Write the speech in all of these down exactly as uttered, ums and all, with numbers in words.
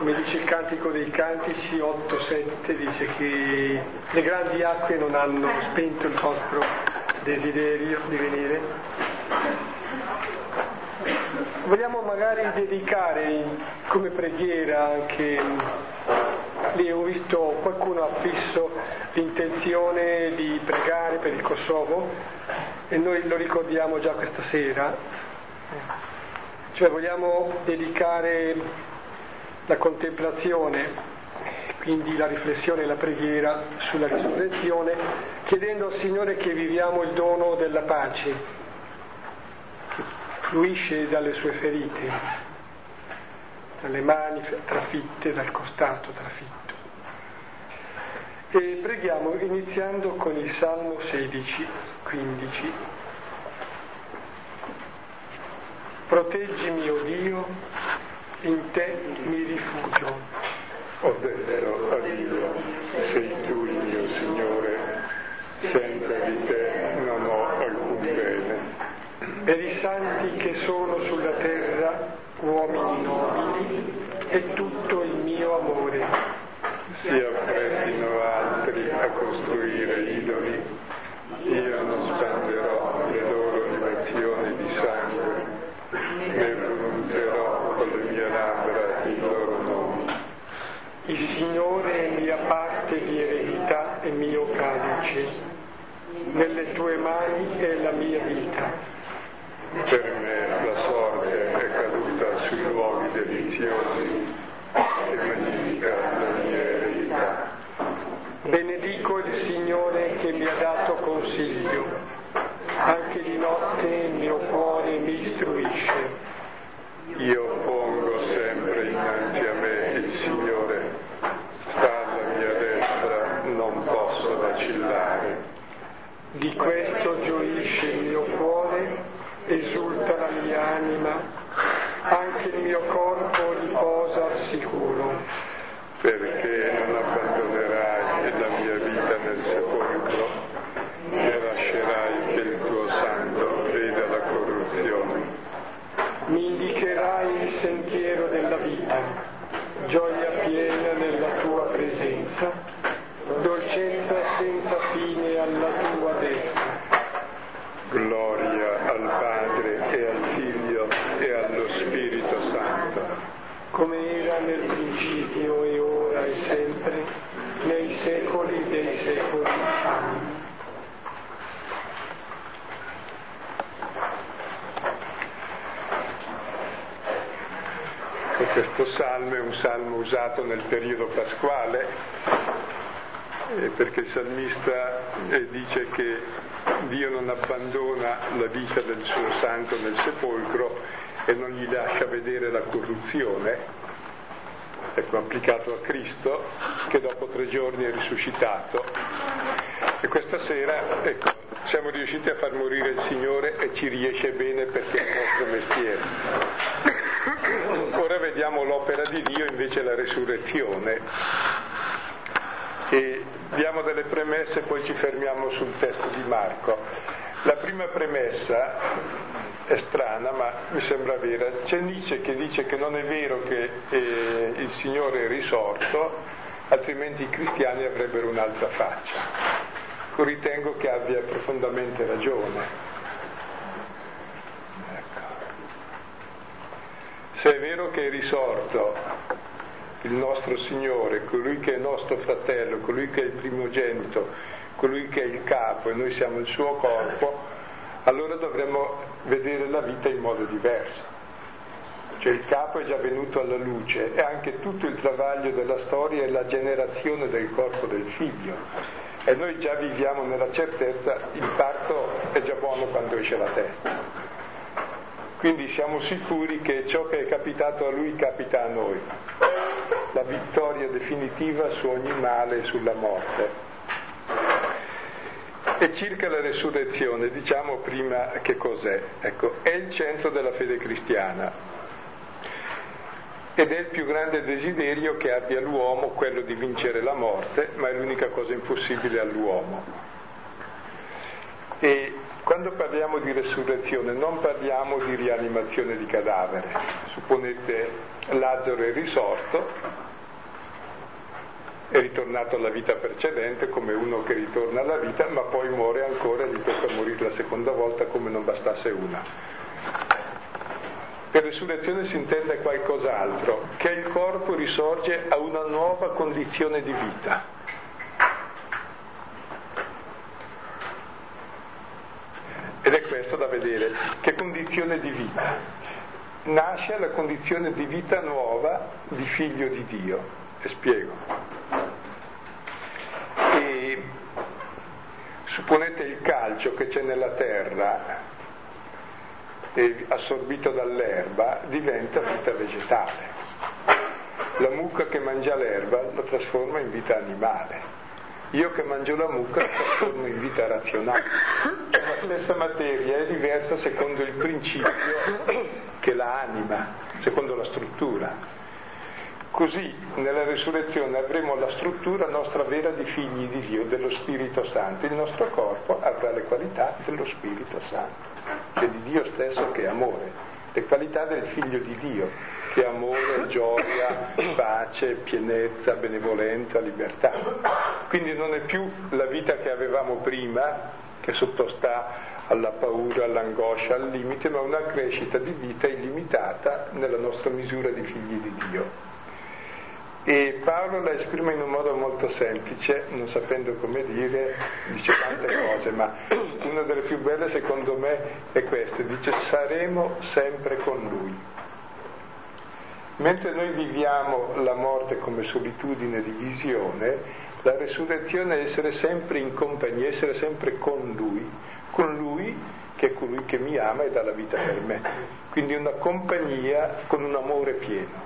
come dice il Cantico dei Cantici otto sette, dice che le grandi acque non hanno spento il vostro desiderio di venire. Vogliamo magari dedicare come preghiera anche, lì ho visto qualcuno ha fisso l'intenzione di pregare per il Kosovo e noi lo ricordiamo già questa sera, cioè vogliamo dedicare la contemplazione, quindi la riflessione e la preghiera sulla risurrezione, chiedendo al Signore che viviamo il dono della pace che fluisce dalle sue ferite, dalle mani trafitte, dal costato trafitto. E preghiamo iniziando con il Salmo sedici quindici. Proteggimi, o Dio, in te mi rifugio. Ho detto a Dio, sei tu il mio Signore, senza di te non ho alcun bene. Per i santi che sono sulla terra, uomini nobili, è tutto il mio amore. Si affrettino altri a costruire idoli, io non spenderò le loro libazioni di sangue, né pronunzierò con le mie labbra i loro nomi. Il Signore è mia parte di eredità e mio calice, nelle tue mani è la mia vita. Per me la sorte è caduta sui luoghi deliziosi e magnifica la mia eredità. Benedico il Signore che mi ha dato consiglio, anche di notte il mio cuore mi istruisce. Io pongo sempre innanzi a me il Signore, sta alla mia destra, non posso vacillare. Di questo gioisce il mio cuore, esulta la mia anima, anche il mio corpo riposa al sicuro. Perché non abbandonerai la mia vita nel sepolcro, né lascerai che il tuo santo veda la corruzione. Mi indicherai il sentiero della vita, gioia piena nella tua presenza, dolcezza senza fine alla tua destra. Gloria al Padre e al Figlio e allo Spirito Santo, come era nel principio e ora e sempre, nei secoli dei secoli. Amen. Questo salmo è un salmo usato nel periodo pasquale, eh, perché il salmista eh, dice che Dio non abbandona la vita del suo santo nel sepolcro e non gli lascia vedere la corruzione, ecco, applicato a Cristo che dopo tre giorni è risuscitato. E questa sera, ecco, siamo riusciti a far morire il Signore e ci riesce bene perché è il nostro mestiere. Ora vediamo l'opera di Dio, invece la resurrezione. E diamo delle premesse, poi ci fermiamo sul testo di Marco. La prima premessa è strana, ma mi sembra vera. C'è Nietzsche che dice che non è vero che eh, il Signore è risorto, altrimenti i cristiani avrebbero un'altra faccia. Io ritengo che abbia profondamente ragione. Ecco. Se è vero che è risorto il nostro Signore, colui che è nostro fratello, colui che è il primogenito, colui che è il capo e noi siamo il suo corpo, allora dovremmo vedere la vita in modo diverso. Cioè il capo è già venuto alla luce e anche tutto il travaglio della storia è la generazione del corpo del figlio. E noi già viviamo nella certezza, il parto è già buono quando esce la testa. Quindi siamo sicuri che ciò che è capitato a lui capita a noi. La vittoria definitiva su ogni male e sulla morte. E circa la resurrezione, diciamo prima che cos'è. Ecco, è il centro della fede cristiana. Ed è il più grande desiderio che abbia l'uomo, quello di vincere la morte, ma è l'unica cosa impossibile all'uomo. E quando parliamo di resurrezione non parliamo di rianimazione di cadavere. Supponete Lazzaro è risorto, è ritornato alla vita precedente come uno che ritorna alla vita, ma poi muore ancora e gli tocca morire la seconda volta come non bastasse una. Per resurrezione si intende qualcos'altro, che il corpo risorge a una nuova condizione di vita. Ed è questo da vedere, che condizione di vita. Nasce la condizione di vita nuova di figlio di Dio. E spiego. E supponete il calcio che c'è nella terra, e assorbito dall'erba, diventa vita vegetale. La mucca che mangia l'erba lo trasforma in vita animale. Io che mangio la mucca la trasformo in vita razionale. La stessa materia è diversa secondo il principio che la anima, secondo la struttura. Così nella risurrezione avremo la struttura nostra vera di figli di Dio, dello Spirito Santo. Il nostro corpo avrà le qualità dello Spirito Santo, cioè di Dio stesso che è amore, le qualità del figlio di Dio che è amore, gioia, pace, pienezza, benevolenza, libertà. Quindi non è più la vita che avevamo prima, che sottostà alla paura, all'angoscia, al limite, ma una crescita di vita illimitata nella nostra misura di figli di Dio. E Paolo la esprime in un modo molto semplice, non sapendo come dire, dice tante cose, ma una delle più belle secondo me è questa, dice: saremo sempre con lui. Mentre noi viviamo la morte come solitudine di visione, la resurrezione è essere sempre in compagnia, essere sempre con lui, con lui che è colui che mi ama e dà la vita per me. Quindi una compagnia con un amore pieno.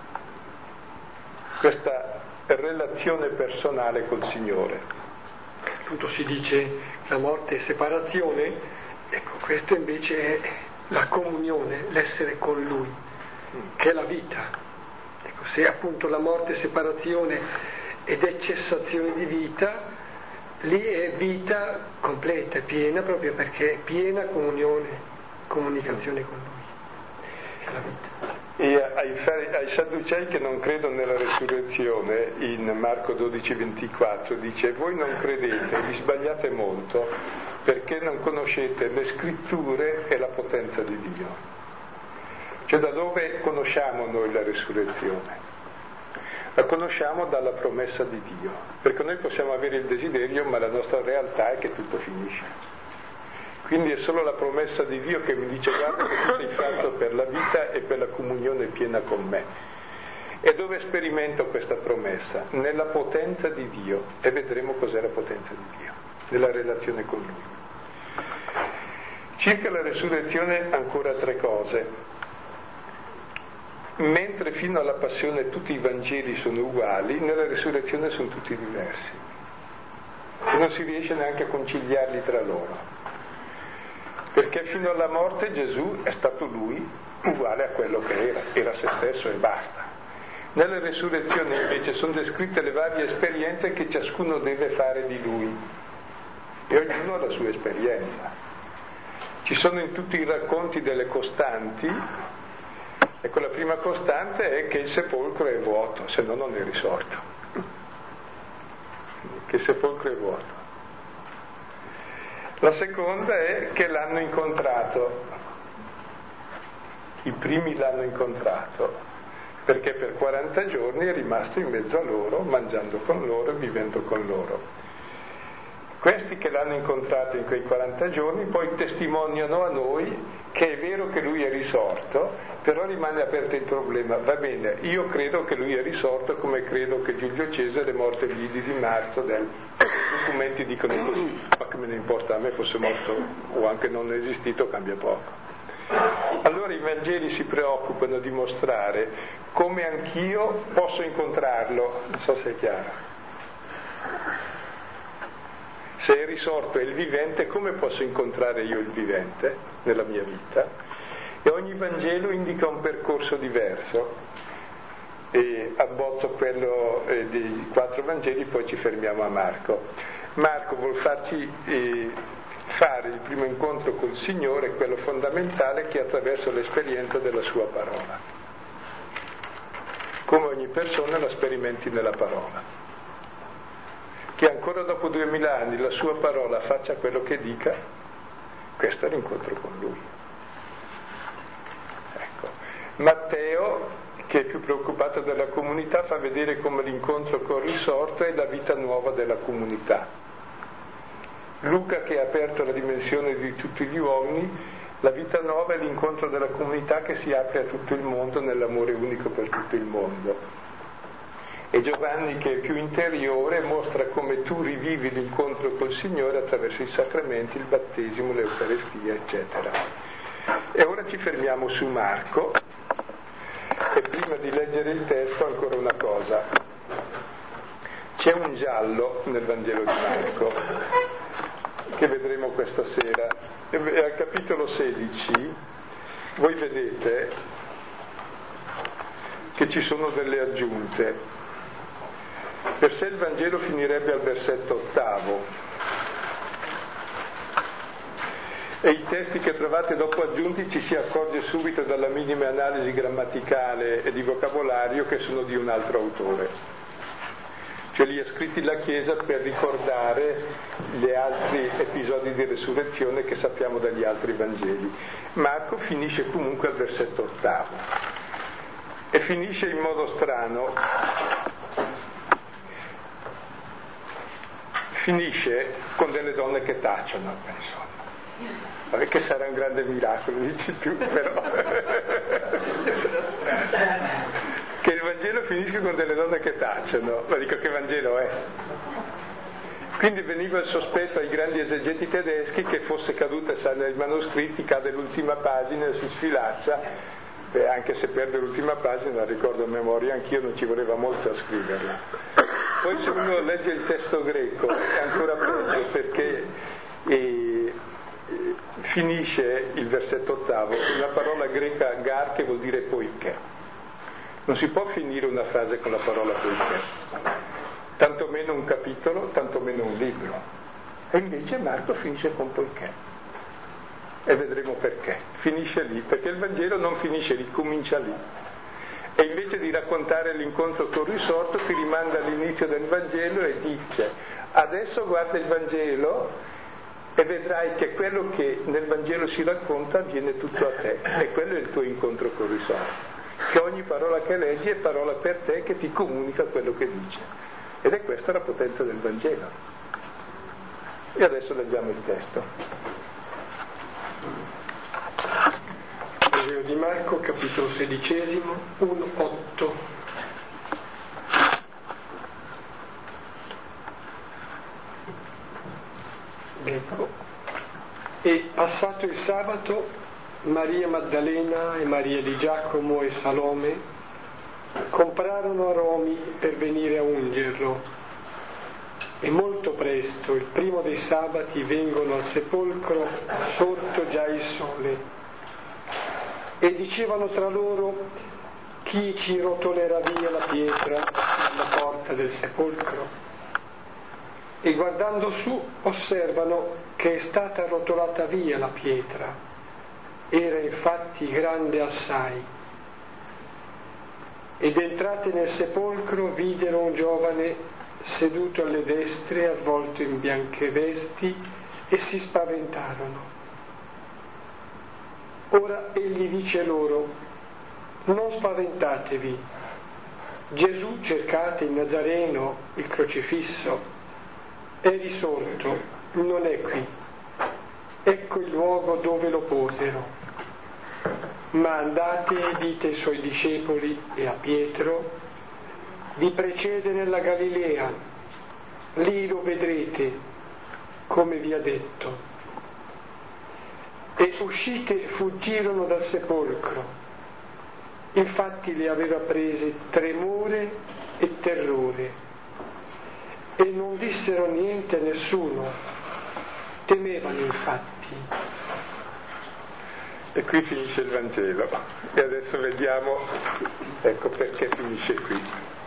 Questa relazione personale col Signore. Appunto si dice la morte è separazione, ecco, questo invece è la comunione, l'essere con Lui, che è la vita. Ecco, se appunto la morte è separazione ed è cessazione di vita, lì è vita completa, piena, proprio perché è piena comunione, comunicazione con Lui. È la vita. E ai, ai Sadducei che non credono nella resurrezione, in Marco dodici ventiquattro dice: voi non credete, vi sbagliate molto, perché non conoscete le scritture e la potenza di Dio. Cioè, da dove conosciamo noi la resurrezione? La conosciamo dalla promessa di Dio, perché noi possiamo avere il desiderio, ma la nostra realtà è che tutto finisce. Quindi è solo la promessa di Dio che mi dice: guarda che tu sei fatto per la vita e per la comunione piena con me. E dove sperimento questa promessa? Nella potenza di Dio, e vedremo cos'è la potenza di Dio, nella relazione con Lui. Circa la resurrezione ancora tre cose. Mentre fino alla passione tutti i Vangeli sono uguali, nella resurrezione sono tutti diversi. E non si riesce neanche a conciliarli tra loro. Perché fino alla morte Gesù è stato lui uguale a quello che era, era se stesso e basta. Nella resurrezione invece sono descritte le varie esperienze che ciascuno deve fare di lui e ognuno ha la sua esperienza. Ci sono in tutti i racconti delle costanti. Ecco, la prima costante è che il sepolcro è vuoto, se no non è risorto. Che il sepolcro è vuoto. La seconda è che l'hanno incontrato, i primi l'hanno incontrato, perché per quaranta giorni è rimasto in mezzo a loro, mangiando con loro e vivendo con loro. Questi che l'hanno incontrato in quei quaranta giorni poi testimoniano a noi che è vero che lui è risorto, però rimane aperto il problema. Va bene, io credo che lui è risorto come credo che Giulio Cesare è morto gli idi di marzo del... I documenti dicono così, ma che me ne importa, a me fosse morto o anche non esistito cambia poco. Allora i Vangeli si preoccupano di mostrare come anch'io posso incontrarlo, non so se è chiaro. Se è risorto e il vivente, come posso incontrare io il vivente nella mia vita? E ogni Vangelo indica un percorso diverso. E abbozzo quello eh, dei quattro Vangeli, poi ci fermiamo a Marco. Marco vuol farci eh, fare il primo incontro col Signore, quello fondamentale che è attraverso l'esperienza della sua parola. come ogni persona la sperimenti nella parola. Che ancora dopo duemila anni la sua parola faccia quello che dica, questo è l'incontro con lui. Ecco. Matteo, che è più preoccupato della comunità, fa vedere come l'incontro col risorto è la vita nuova della comunità. Luca, che ha aperto la dimensione di tutti gli uomini, la vita nuova è l'incontro della comunità che si apre a tutto il mondo nell'amore unico per tutto il mondo. E Giovanni, che è più interiore, mostra come tu rivivi l'incontro col Signore attraverso i sacramenti, il battesimo, l'Eucaristia, eccetera. E ora ci fermiamo su Marco, e prima di leggere il testo ancora una cosa. C'è un giallo nel Vangelo di Marco, che vedremo questa sera. E al capitolo sedici voi vedete che ci sono delle aggiunte. Per sé il Vangelo finirebbe al versetto ottavo e i testi che trovate dopo aggiunti ci si accorge subito dalla minima analisi grammaticale e di vocabolario che sono di un altro autore. Cioè li ha scritti la Chiesa per ricordare gli altri episodi di resurrezione che sappiamo dagli altri Vangeli. Marco finisce comunque al versetto ottavo e finisce in modo strano. Finisce con delle donne che tacciono, insomma. Vabbè, che sarà un grande miracolo, dici tu, però. Che il Vangelo finisca con delle donne che tacciono, ma dico che Vangelo è. Quindi veniva il sospetto ai grandi esegeti tedeschi che fosse caduta, sa, nei manoscritti, cade l'ultima pagina, si sfilaccia. Beh, anche se perde l'ultima pagina, la ricordo a memoria, anch'io non ci voleva molto a scriverla. Poi se uno legge il testo greco è ancora peggio, perché eh, finisce il versetto ottavo con la parola greca gar, che vuol dire poiché. Non si può finire una frase con la parola poiché, tanto meno un capitolo, tanto meno un libro. E invece Marco finisce con poiché. E vedremo perché. Finisce lì, perché il Vangelo non finisce lì, comincia lì. E invece di raccontare l'incontro col risorto ti rimanda all'inizio del Vangelo e dice: adesso guarda il Vangelo e vedrai che quello che nel Vangelo si racconta avviene tutto a te, e quello è il tuo incontro col risorto, che ogni parola che leggi è parola per te che ti comunica quello che dice, ed è questa la potenza del Vangelo. E adesso leggiamo il testo. Vangelo di Marco, capitolo sedicesimo, uno otto. Ecco. E passato il sabato, Maria Maddalena e Maria di Giacomo e Salome comprarono aromi per venire a ungerlo. E molto presto, il primo dei sabati, vengono al sepolcro sorto già il sole. E dicevano tra loro: chi ci rotolerà via la pietra alla porta del sepolcro? E guardando su osservano che è stata rotolata via la pietra. Era infatti grande assai. Ed entrate nel sepolcro videro un giovane seduto alle destre, avvolto in bianche vesti, e si spaventarono. Ora egli dice loro: non spaventatevi, Gesù cercate, il Nazareno, il crocifisso, è risorto, non è qui, ecco il luogo dove lo posero. Ma andate e dite ai suoi discepoli e a Pietro: vi precede nella Galilea, lì lo vedrete, come vi ha detto. E uscite fuggirono dal sepolcro. Infatti le aveva prese tremore e terrore, e non dissero niente a nessuno, temevano infatti. E qui finisce il Vangelo, e adesso vediamo, ecco perché finisce qui.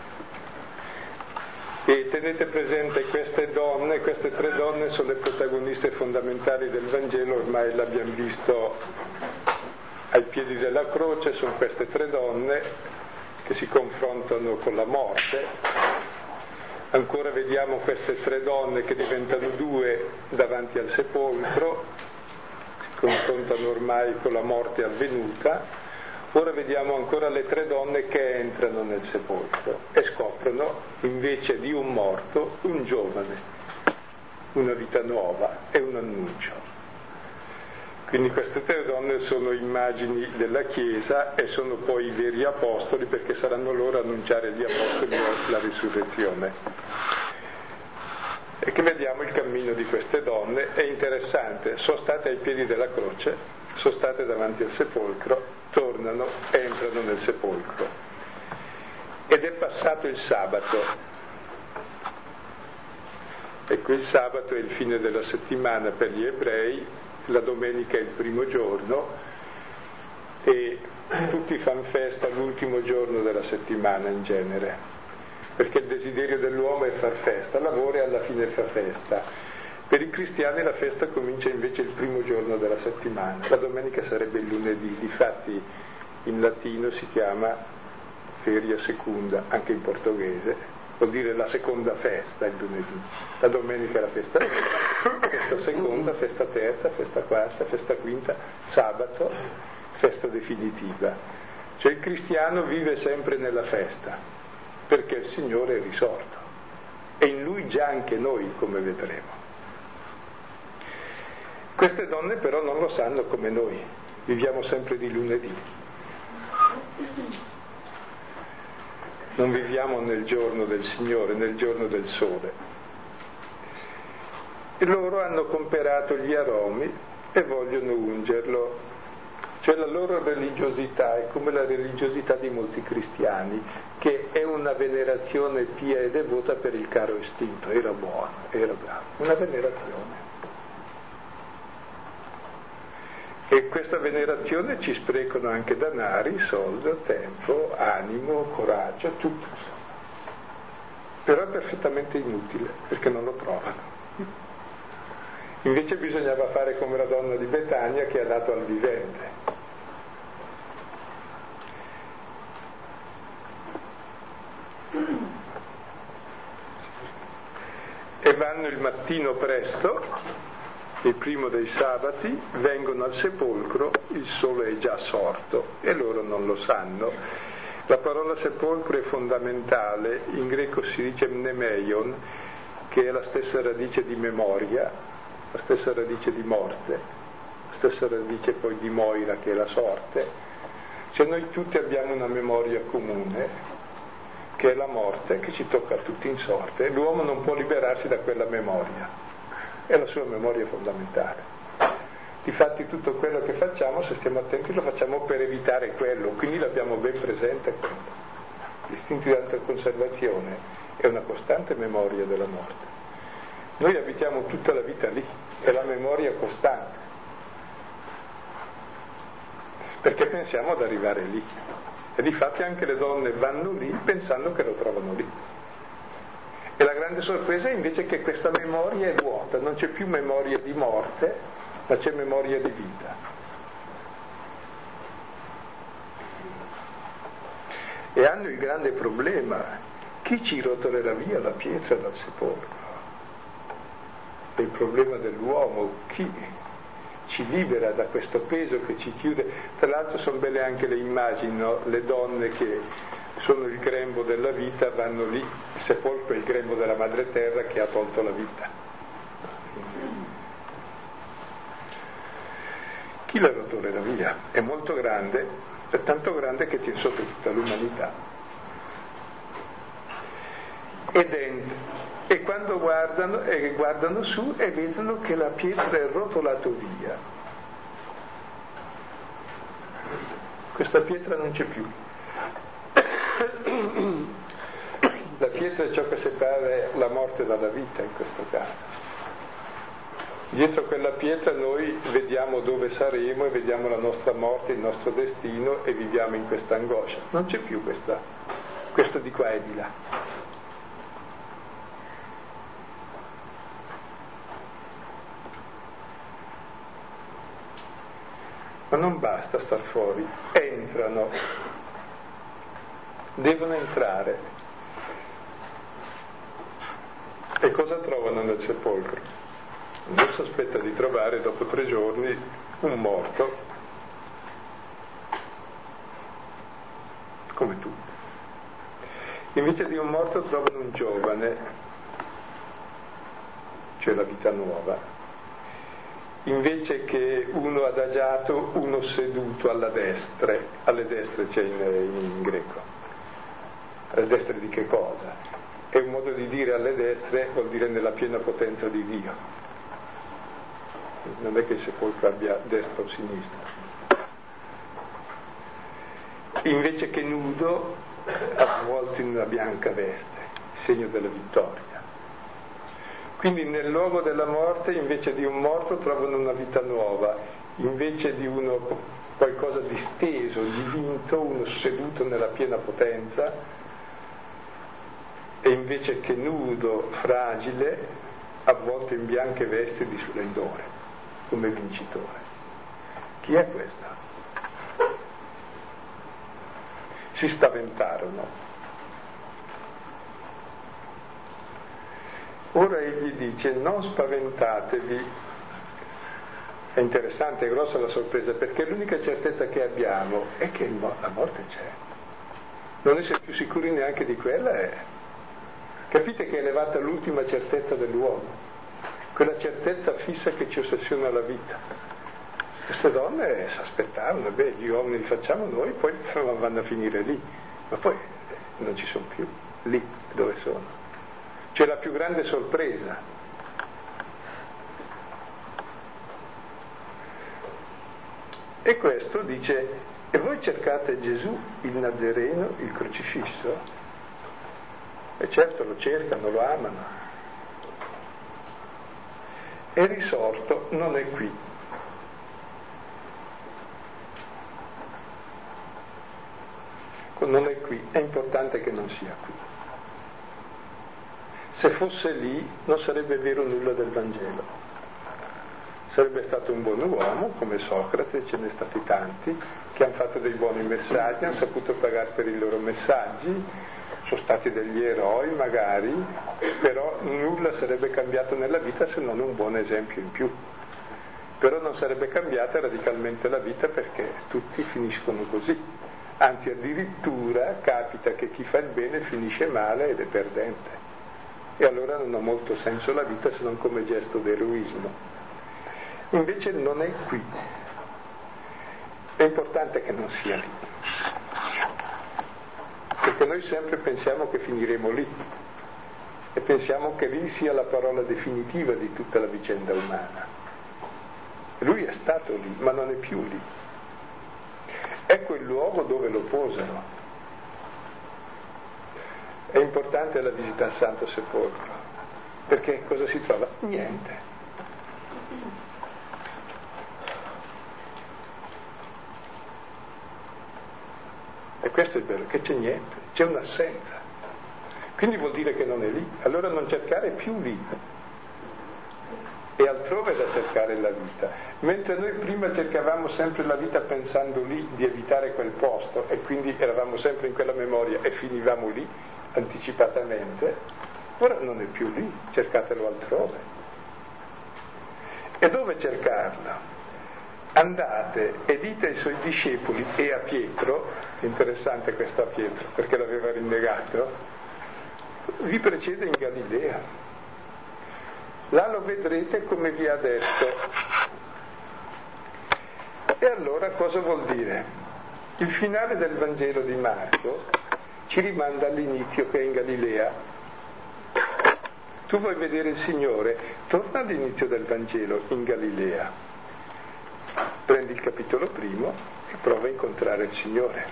E tenete presente, queste donne, queste tre donne sono le protagoniste fondamentali del Vangelo, ormai l'abbiamo visto ai piedi della croce, sono queste tre donne che si confrontano con la morte. Ancora vediamo queste tre donne che diventano due davanti al sepolcro, si confrontano ormai con la morte avvenuta. Ora vediamo ancora le tre donne che entrano nel sepolcro e scoprono invece di un morto un giovane, una vita nuova e un annuncio. Quindi queste tre donne sono immagini della Chiesa e sono poi i veri apostoli, perché saranno loro a annunciare agli apostoli la risurrezione. E che vediamo il cammino di queste donne, è interessante, sono state ai piedi della croce, sono state davanti al sepolcro, tornano e entrano nel sepolcro. Ed è passato il sabato. Ecco, il sabato è il fine della settimana per gli ebrei, la domenica è il primo giorno e tutti fanno festa l'ultimo giorno della settimana in genere, perché il desiderio dell'uomo è far festa, lavora e alla fine fa festa. Per i cristiani la festa comincia invece il primo giorno della settimana, la domenica sarebbe il lunedì, difatti in latino si chiama feria secunda, anche in portoghese, vuol dire la seconda festa il lunedì, la domenica è la festa festa seconda, festa terza, festa quarta, festa quinta, sabato, festa definitiva. Cioè il cristiano vive sempre nella festa, perché il Signore è risorto e in Lui già anche noi, come vedremo. Queste donne però non lo sanno come noi, viviamo sempre di lunedì. Non viviamo nel giorno del Signore, nel giorno del sole. E loro hanno comperato gli aromi e vogliono ungerlo. Cioè la loro religiosità è come la religiosità di molti cristiani, che è una venerazione pia e devota per il caro estinto. Era buono, era bravo. Una venerazione. E questa venerazione ci sprecano anche danari, soldi, tempo, animo, coraggio, tutto insomma. Però è perfettamente inutile, perché non lo trovano. Invece bisognava fare come la donna di Betania che ha dato al vivente. E vanno il mattino presto, il primo dei sabati, vengono al sepolcro, il sole è già sorto e loro non lo sanno. La parola sepolcro è fondamentale, in greco si dice mnemeion, che è la stessa radice di memoria, la stessa radice di morte, la stessa radice poi di moira, che è la sorte. Cioè noi tutti abbiamo una memoria comune, che è la morte, che ci tocca a tutti in sorte, e l'uomo non può liberarsi da quella memoria. È la sua memoria fondamentale. Difatti tutto quello che facciamo, se stiamo attenti, lo facciamo per evitare quello, quindi l'abbiamo ben presente quello. L'istinto di autoconservazione è una costante memoria della morte. Noi abitiamo tutta la vita lì, è la memoria costante, perché pensiamo ad arrivare lì. E difatti anche le donne vanno lì pensando che lo trovano lì. E la grande sorpresa è invece che questa memoria è vuota, non c'è più memoria di morte, ma c'è memoria di vita. E hanno il grande problema, chi ci rotolerà via la pietra dal sepolcro? È il problema dell'uomo, chi ci libera da questo peso che ci chiude. Tra l'altro sono belle anche le immagini, no? Le donne che sono il grembo della vita, vanno lì, il sepolcro è il grembo della madre terra che ha tolto la vita. Chi la rotolerà via? È molto grande, è tanto grande che tiene sotto tutta l'umanità. E dentro, e quando guardano, e guardano su e vedono che la pietra è rotolata via. Questa pietra non c'è più. La pietra è ciò che separa la morte dalla vita in questo caso. Dietro quella pietra noi vediamo dove saremo e vediamo la nostra morte, il nostro destino e viviamo in questa angoscia. Non c'è più questa, questo di qua e di là. Ma non basta star fuori, entrano. devono entrare. E cosa trovano nel sepolcro? Non si aspetta di trovare dopo tre giorni un morto, come tutti. Invece di un morto trovano un giovane, cioè la vita nuova. Invece che uno adagiato, uno seduto alla destra. Alle destre c'è in, in greco. Alle destre di che cosa? È un modo di dire alle destre, vuol dire nella piena potenza di Dio. Non è che il sepolcro abbia destra o sinistra. Invece che nudo, avvolto in una bianca veste, segno della vittoria. Quindi nel luogo della morte, invece di un morto, trovano una vita nuova, invece di uno qualcosa di steso, di vinto, uno seduto nella piena potenza, e invece che nudo, fragile, avvolto in bianche vesti di splendore, come vincitore. Chi è questo? Si spaventarono. Ora egli dice: non spaventatevi. È interessante, è grossa la sorpresa, perché l'unica certezza che abbiamo è che la morte c'è. Non essere più sicuri neanche di quella è. Capite che è elevata l'ultima certezza dell'uomo, quella certezza fissa che ci ossessiona la vita. Queste donne si aspettavano, beh, gli uomini li facciamo noi, poi vanno a finire lì, ma poi non ci sono più, lì dove sono. C'è la più grande sorpresa. E questo dice: e voi cercate Gesù, il Nazareno, il crocifisso? E certo lo cercano, lo amano. È risorto, non è qui. Non è qui, è importante che non sia qui. Se fosse lì non sarebbe vero nulla del Vangelo. Sarebbe stato un buon uomo come Socrate, ce ne stati tanti che hanno fatto dei buoni messaggi, hanno saputo pagare per i loro messaggi, sono stati degli eroi magari, però nulla sarebbe cambiato nella vita se non un buon esempio in più. Però non sarebbe cambiata radicalmente la vita, perché tutti finiscono così. Anzi, addirittura capita che chi fa il bene finisce male ed è perdente. E allora non ha molto senso la vita se non come gesto d'eroismo. Invece non è qui. È importante che non sia lì. Perché noi sempre pensiamo che finiremo lì. E pensiamo che lì sia la parola definitiva di tutta la vicenda umana. Lui è stato lì, ma non è più lì. Ecco il luogo dove lo posano. È importante la visita al Santo Sepolcro, perché cosa si trova? Niente. E questo è il bello, che c'è niente, c'è un'assenza. Quindi vuol dire che non è lì. Allora non cercare più lì. E altrove da cercare la vita. Mentre noi prima cercavamo sempre la vita pensando lì di evitare quel posto, e quindi eravamo sempre in quella memoria e finivamo lì anticipatamente, ora non è più lì, cercatelo altrove. E dove cercarlo? Andate e dite ai suoi discepoli e a Pietro, interessante questo a Pietro perché l'aveva rinnegato, vi precede in Galilea. Là lo vedrete come vi ha detto. E allora cosa vuol dire? Il finale del Vangelo di Marco ci rimanda all'inizio, che è in Galilea. Tu vuoi vedere il Signore? Torna all'inizio del Vangelo, in Galilea. Prendi il capitolo primo e prova a incontrare il Signore.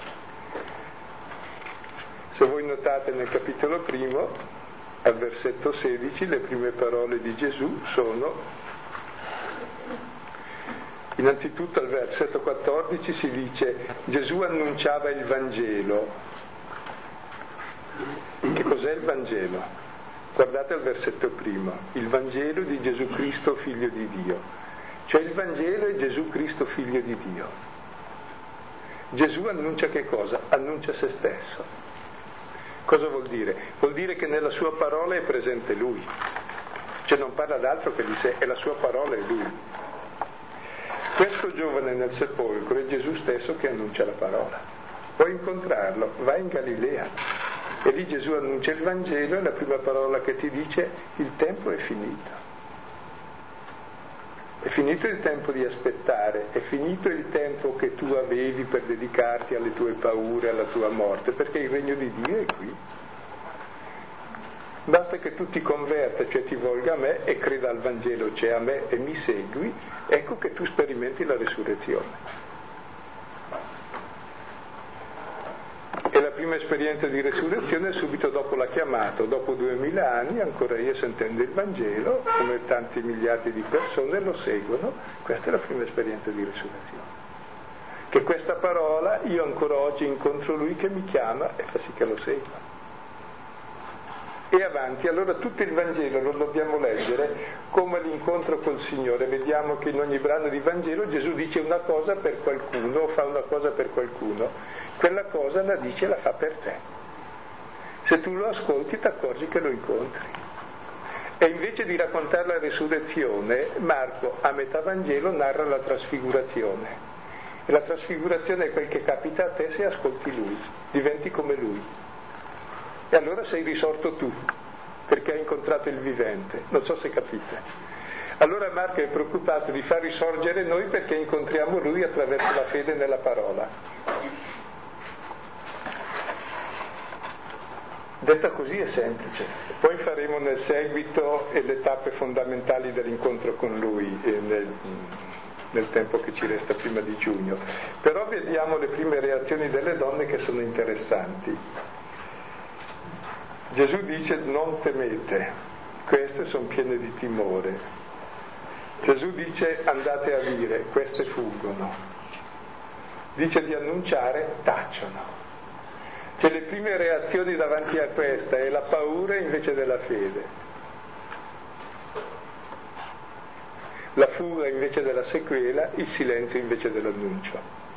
Se voi notate nel capitolo primo, al versetto sedici, le prime parole di Gesù sono: innanzitutto al versetto quattordici si dice Gesù annunciava il Vangelo. Che cos'è il Vangelo? Guardate al versetto primo, il Vangelo di Gesù Cristo figlio di Dio. Cioè il Vangelo è Gesù Cristo figlio di Dio. Gesù annuncia che cosa? Annuncia se stesso. Cosa vuol dire? Vuol dire che nella sua parola è presente lui, cioè non parla d'altro che di sé, è la sua parola, è lui. Questo giovane nel sepolcro è Gesù stesso che annuncia la parola. Puoi incontrarlo, vai in Galilea e lì Gesù annuncia il Vangelo e la prima parola che ti dice: il tempo è finito. È finito il tempo di aspettare, è finito il tempo che tu avevi per dedicarti alle tue paure, alla tua morte, perché il regno di Dio è qui. Basta che tu ti converta, cioè ti volga a me e creda al Vangelo, cioè a me, e mi segui, ecco che tu sperimenti la resurrezione. E la prima esperienza di resurrezione è subito dopo la chiamata, dopo duemila anni, ancora io sentendo il Vangelo, come tanti miliardi di persone lo seguono, questa è la prima esperienza di resurrezione. Che questa parola, io ancora oggi incontro lui che mi chiama e fa sì che lo segua. E avanti, allora tutto il Vangelo lo dobbiamo leggere come l'incontro col Signore. Vediamo che in ogni brano di Vangelo Gesù dice una cosa per qualcuno, o fa una cosa per qualcuno, quella cosa la dice e la fa per te. Se tu lo ascolti ti accorgi che lo incontri. E invece di raccontare la resurrezione, Marco a metà Vangelo narra la trasfigurazione. E la trasfigurazione è quel che capita a te se ascolti lui, diventi come lui. E allora sei risorto tu, perché hai incontrato il vivente. Non so se capite. Allora Marco è preoccupato di far risorgere noi perché incontriamo lui attraverso la fede nella parola. Detta così è semplice. Poi faremo nel seguito le tappe fondamentali dell'incontro con lui nel, nel tempo che ci resta prima di giugno. Però vediamo le prime reazioni delle donne che sono interessanti. Gesù dice: non temete, queste sono piene di timore. Gesù dice: andate a dire, queste fuggono. Dice di annunciare, tacciono. Cioè le prime reazioni davanti a questa è la paura invece della fede, la fuga invece della sequela, il silenzio invece dell'annuncio.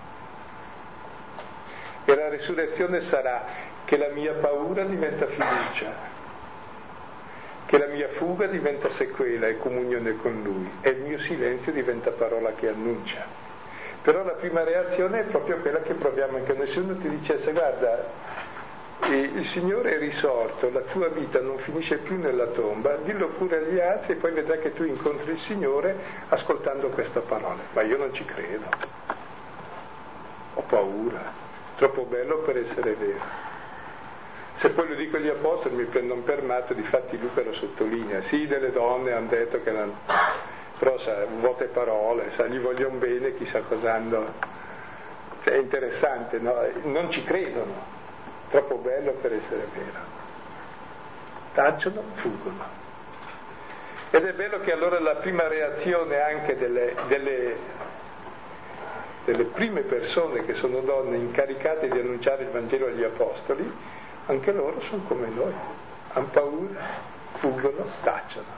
E la risurrezione sarà che la mia paura diventa fiducia, che la mia fuga diventa sequela e comunione con Lui, e il mio silenzio diventa parola che annuncia. Però la prima reazione è proprio quella che proviamo anche noi. Se uno ti dicesse: guarda, il Signore è risorto, la tua vita non finisce più nella tomba, dillo pure agli altri e poi vedrai che tu incontri il Signore ascoltando questa parola. Ma io non ci credo, ho paura, troppo bello per essere vero. Se poi lo dico agli apostoli mi prendono per matto, difatti Luca lo sottolinea. Sì, delle donne hanno detto che non... però sa, vuote parole, sa, gli vogliono bene, chissà cosa hanno. Cioè, è interessante, no? Non ci credono, troppo bello per essere vero. Tacciono, fuggono. Ed è bello che allora la prima reazione anche delle, delle, delle prime persone che sono donne incaricate di annunciare il Vangelo agli apostoli, anche loro sono come noi, hanno paura, fuggono, tacciono.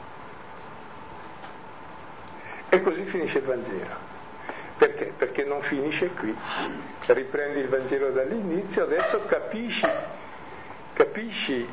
E così finisce il Vangelo. Perché? Perché non finisce qui. Riprendi il Vangelo dall'inizio, adesso capisci, capisci,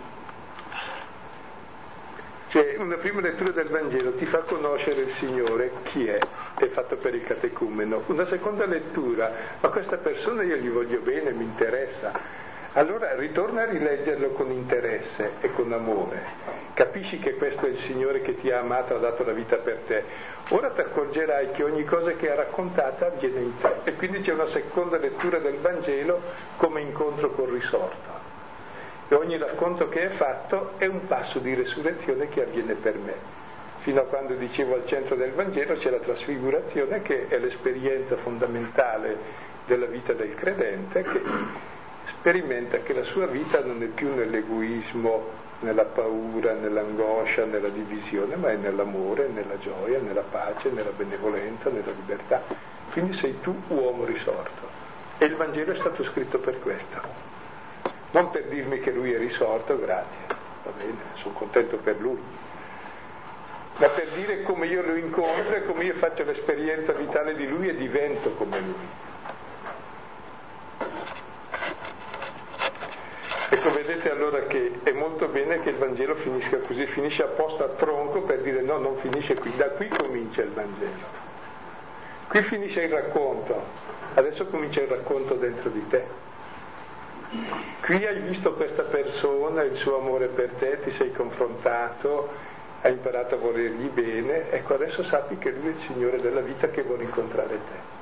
cioè una prima lettura del Vangelo ti fa conoscere il Signore, chi è, è fatto per il catecumeno. Una seconda lettura, ma questa persona io gli voglio bene, mi interessa. Allora ritorna a rileggerlo con interesse e con amore, capisci che questo è il Signore che ti ha amato, ha dato la vita per te. Ora ti accorgerai che ogni cosa che ha raccontata avviene in te, e quindi c'è una seconda lettura del Vangelo come incontro col risorto, e ogni racconto che è fatto è un passo di resurrezione che avviene per me. Fino a quando dicevo al centro del Vangelo c'è la trasfigurazione, che è l'esperienza fondamentale della vita del credente, che sperimenta che la sua vita non è più nell'egoismo, nella paura, nell'angoscia, nella divisione, ma è nell'amore, nella gioia, nella pace, nella benevolenza, nella libertà. Quindi sei tu uomo risorto. E il Vangelo è stato scritto per questo. Non per dirmi che lui è risorto, grazie, va bene, sono contento per lui, ma per dire come io lo incontro e come io faccio l'esperienza vitale di lui e divento come lui. Ecco, vedete allora che è molto bene che il Vangelo finisca così, finisce apposta a tronco per dire no, non finisce qui, da qui comincia il Vangelo. Qui finisce il racconto, adesso comincia il racconto dentro di te. Qui hai visto questa persona, il suo amore per te, ti sei confrontato, hai imparato a volergli bene, ecco adesso sappi che lui è il Signore della vita che vuole incontrare te.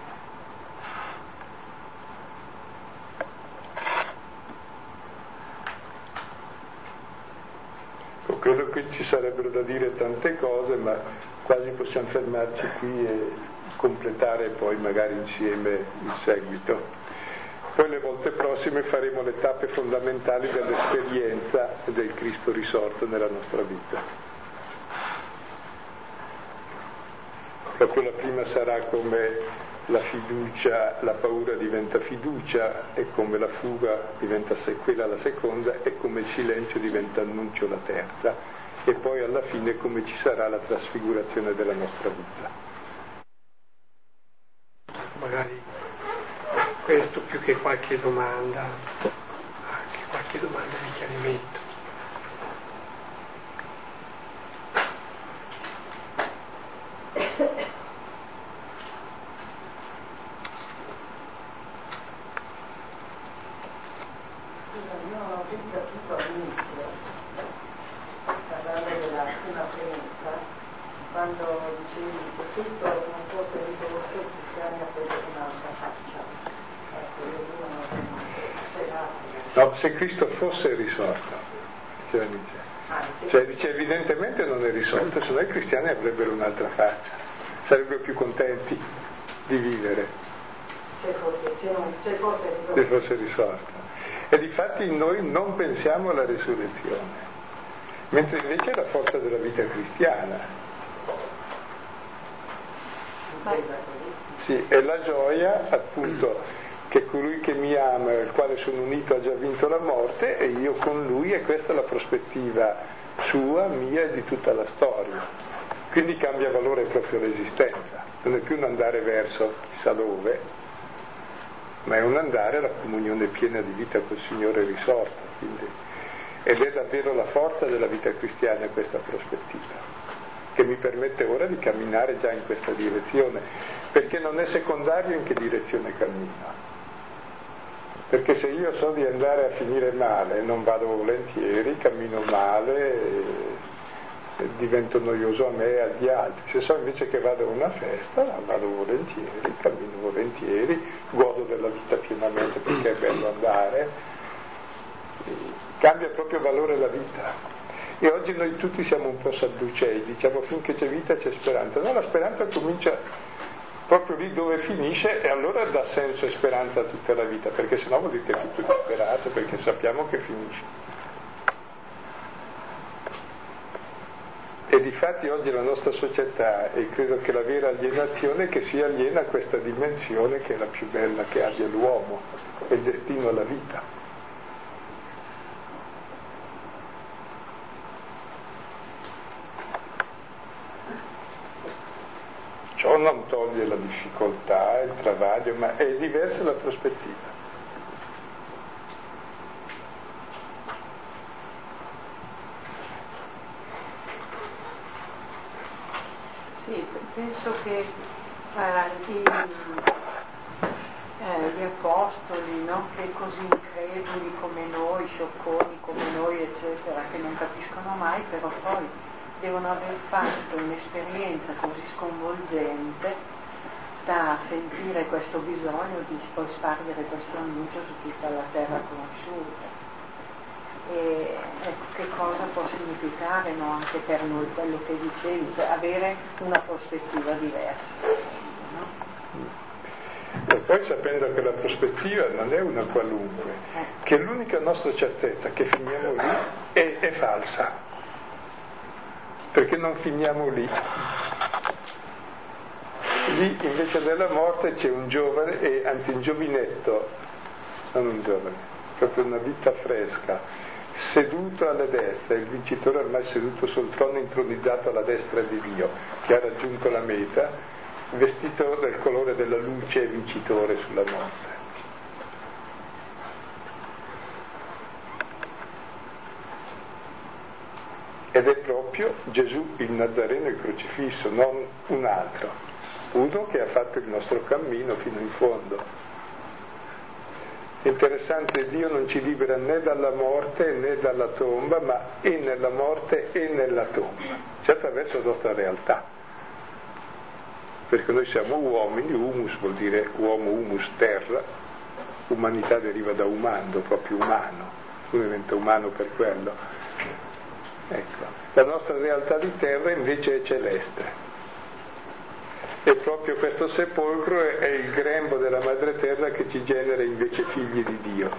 Credo che ci sarebbero da dire tante cose, ma quasi possiamo fermarci qui e completare poi magari insieme il seguito. Poi le volte prossime faremo le tappe fondamentali dell'esperienza del Cristo risorto nella nostra vita. Proprio la prima sarà come la fiducia, la paura diventa fiducia, e come la fuga diventa quella la seconda, e come il silenzio diventa annuncio la terza, e poi alla fine come ci sarà la trasfigurazione della nostra vita. Magari questo più che qualche domanda, anche qualche domanda di chiarimento. Quando dicevi che Cristo non fosse risolto, i cristiani avrebbero un'altra faccia. Ecco, io non No, se Cristo fosse risorto, cioè dice, ah, sì. cioè dice evidentemente non è risorto, se no i cristiani avrebbero un'altra faccia, sarebbero più contenti di vivere. Se fosse, se non, se fosse risorto. Se fosse risorto. E difatti noi non pensiamo alla resurrezione, mentre invece è la forza della vita cristiana. Sì, è la gioia appunto che colui che mi ama, al quale sono unito, ha già vinto la morte e io con lui, e questa è la prospettiva sua, mia e di tutta la storia. Quindi cambia valore proprio l'esistenza, non è più un andare verso chissà dove, ma è un andare alla comunione piena di vita col Signore risorto. Quindi, ed è davvero la forza della vita cristiana questa prospettiva, che mi permette ora di camminare già in questa direzione, perché non è secondario in che direzione cammino. Perché se io so di andare a finire male, non vado volentieri, cammino male, e, e divento noioso a me e agli altri. Se so invece che vado a una festa, vado volentieri, cammino volentieri, godo della vita pienamente perché è bello andare, cambia proprio valore la vita. E oggi noi tutti siamo un po' sadducei, diciamo finché c'è vita c'è speranza. No, la speranza comincia proprio lì dove finisce, e allora dà senso e speranza a tutta la vita, perché sennò vuol dire che è tutto disperato, perché sappiamo che finisce. E difatti oggi la nostra società, e credo che la vera alienazione è che si aliena a questa dimensione che è la più bella che abbia l'uomo, è il destino alla vita. Ciò non toglie la difficoltà, il travaglio, ma è diversa la prospettiva. Sì, penso che eh, i, eh, gli apostoli, no? Che così increduli come noi, sciocconi come noi, eccetera, che non capiscono mai, però poi devono aver fatto un'esperienza così sconvolgente da sentire questo bisogno di poi spargere questo annuncio su tutta la terra conosciuta. E ecco che cosa può significare, no, anche per noi quello che dicevi, cioè avere una prospettiva diversa, no? E poi sapendo che la prospettiva non è una qualunque, eh. che l'unica nostra certezza che finiamo lì è, è falsa, perché non finiamo lì. Lì invece della morte c'è un giovane, e anzi un giovinetto, non un giovane, proprio una vita fresca, seduto alla destra, il vincitore ormai seduto sul trono, intronizzato alla destra di Dio, che ha raggiunto la meta, vestito del colore della luce, vincitore sulla morte. ed è proprio Gesù il Nazareno, il crocifisso, non un altro, uno che ha fatto il nostro cammino fino in fondo. È interessante, Dio non ci libera né dalla morte né dalla tomba, ma è nella morte e nella tomba, cioè attraverso la nostra realtà, perché noi siamo uomini, humus vuol dire uomo, humus, terra, umanità deriva da umando, proprio umano, uno diventa umano per quello. Ecco, la nostra realtà di terra invece è celeste, e proprio questo sepolcro è il grembo della madre terra che ci genera invece figli di Dio.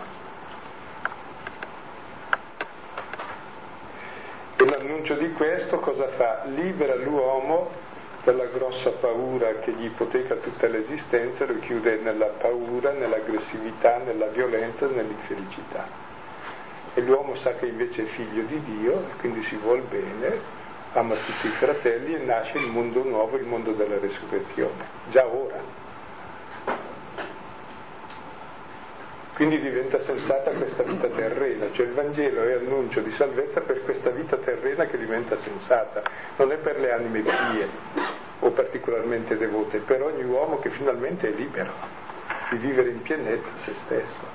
E l'annuncio di questo cosa fa? Libera l'uomo dalla grossa paura che gli ipoteca tutta l'esistenza, lo chiude nella paura, nell'aggressività, nella violenza, nell'infelicità. E l'uomo sa che invece è figlio di Dio, e quindi si vuol bene, ama tutti i fratelli, e nasce il mondo nuovo, il mondo della resurrezione, già ora. Quindi diventa sensata questa vita terrena, cioè il Vangelo è annuncio di salvezza per questa vita terrena che diventa sensata, non è per le anime pie o particolarmente devote, è per ogni uomo che finalmente è libero di vivere in pienezza se stesso.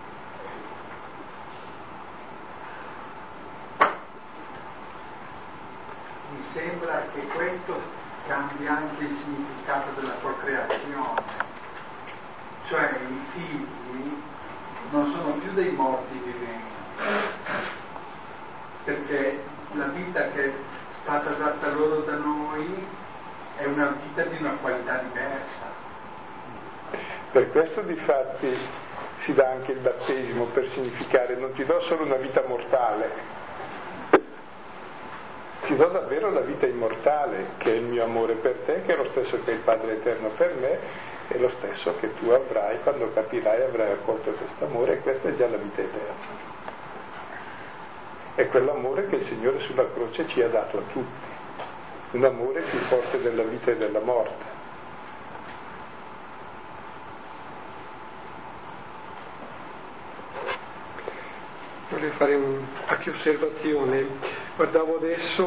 Mi sembra che questo cambia anche il significato della procreazione, cioè i figli non sono più dei morti viventi, perché la vita che è stata data loro da noi è una vita di una qualità diversa. Per questo difatti si dà anche il battesimo, per significare non ti do solo una vita mortale, ti do davvero la vita immortale, che è il mio amore per te, che è lo stesso che il Padre Eterno per me, è lo stesso che tu avrai quando capirai, avrai accolto questo amore, e questa è già la vita eterna. È quell'amore che il Signore sulla croce ci ha dato a tutti, un amore più forte della vita e della morte. Vorrei fare un, qualche osservazione. Guardavo adesso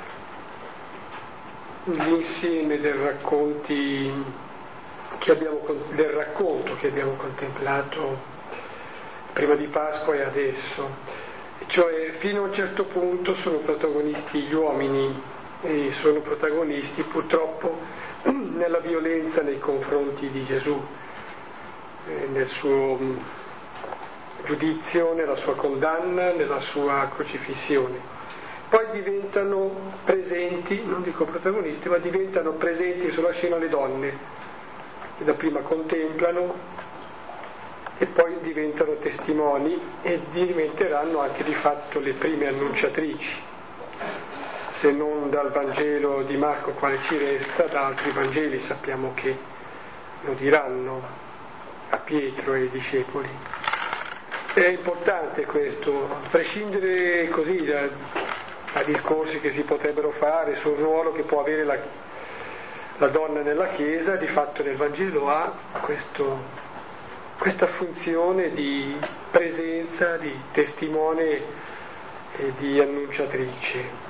l'insieme del racconti che abbiamo, del racconto che abbiamo contemplato prima di Pasqua e adesso, cioè fino a un certo punto sono protagonisti gli uomini, e sono protagonisti purtroppo nella violenza nei confronti di Gesù, eh, nel suo giudizio, nella sua condanna, nella sua crocifissione. Poi diventano presenti, non dico protagonisti, ma diventano presenti sulla scena le donne, che dapprima contemplano e poi diventano testimoni, e diventeranno anche di fatto le prime annunciatrici, se non dal Vangelo di Marco quale ci resta, da altri Vangeli sappiamo che lo diranno a Pietro e ai discepoli. È importante questo, a prescindere così da, da discorsi che si potrebbero fare sul ruolo che può avere la, la donna nella Chiesa, di fatto nel Vangelo ha questo, questa funzione di presenza, di testimone e di annunciatrice.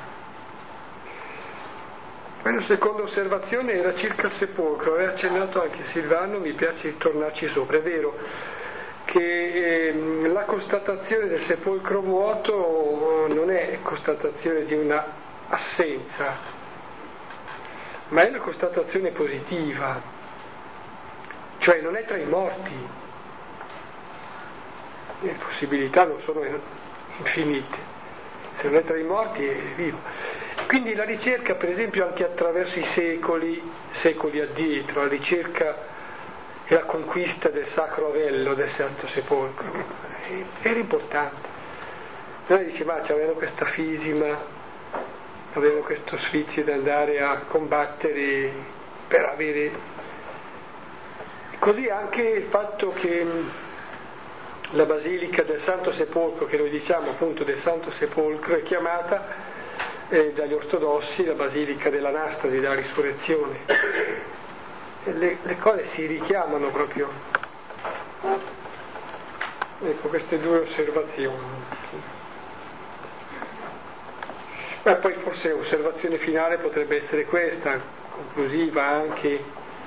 Poi la seconda osservazione era circa il sepolcro, aveva accennato anche Silvano, mi piace tornarci sopra. È vero che eh, la constatazione del sepolcro vuoto non è constatazione di una assenza, ma è una constatazione positiva, cioè non è tra i morti, le possibilità non sono infinite, se non è tra i morti è vivo. Quindi la ricerca, per esempio, anche attraverso i secoli, secoli addietro, la ricerca e la conquista del sacro avello del Santo Sepolcro era importante. Noi dice, ma avevano questa fisima, avevano questo sfizio di andare a combattere per avere. Così anche il fatto che la Basilica del Santo Sepolcro, che noi diciamo appunto del Santo Sepolcro, è chiamata eh, dagli ortodossi la Basilica dell'Anastasi, della Risurrezione. E le, le cose si richiamano proprio. Ecco, queste due osservazioni. Ma poi forse osservazione finale potrebbe essere questa, conclusiva anche,